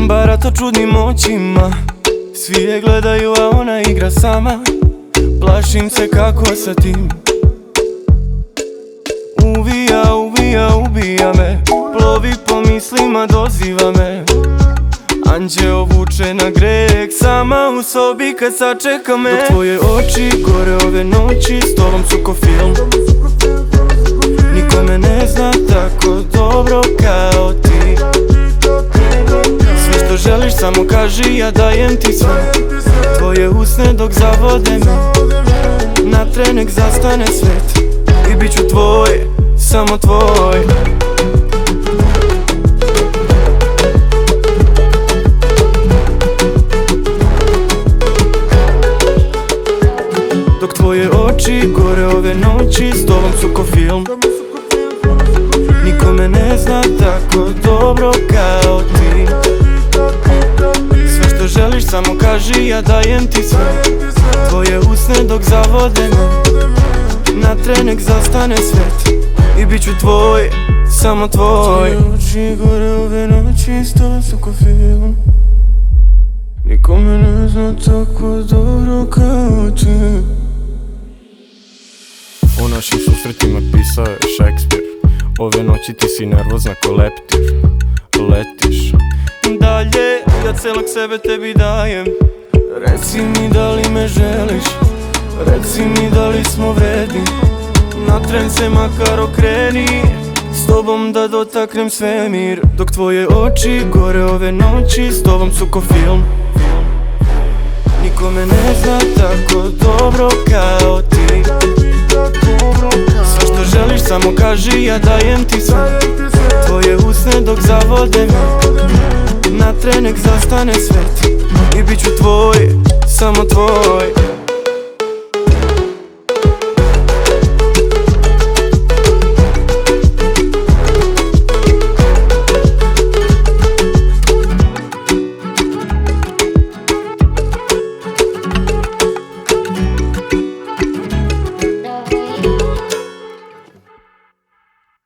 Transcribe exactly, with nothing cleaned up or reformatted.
barata čudnim očima, svi je gledaju, a ona igra sama. Plašim se kako sa tim. Uvija, uvija, ubija me, plovi po mislima, doziva me. Anđeo vuče na greh, sama u sobi kad sačeka me. Dok tvoje oči gore ove noći, s tobom su ko film. Niko me ne zna tako dobro kao ti. Sve što želiš samo kaži, ja dajem ti sve. Tvoje usne dok zavode me, na tren nek zastane svet. I bit ću tvoj, samo tvoj. Dok tvoje oči gore ove noći, s tobom su ko film. Niko me ne zna tako dobro kao ti. Sve što želiš samo kaži, ja dajem ti sve. Tvoje usne dok zavode me, na tren nek zastane svet. I bit ću tvoj, samo tvoj. Tvoje oči gore ove noći, s tobom su ko film. Niko me ne zna tako dobro kao ti. U našim susretima pisao je Šekspir. Ove noći ti si nervozna ko leptir. Letiš dalje, ja celog sebe tebi dajem. Reci mi da li me želiš, reci mi da li smo vredni. Na tren se makar okreni, s tobom da dotaknem svemir. Dok tvoje oči gore ove noći, s tobom su ko film. Niko me ne zna tako dobro kao ti. Sve što želiš samo kaži, ja dajem ti sve. Tvoje usne dok zavode me, na tren nek zastane svet. I bit ću tvoj, samo tvoj.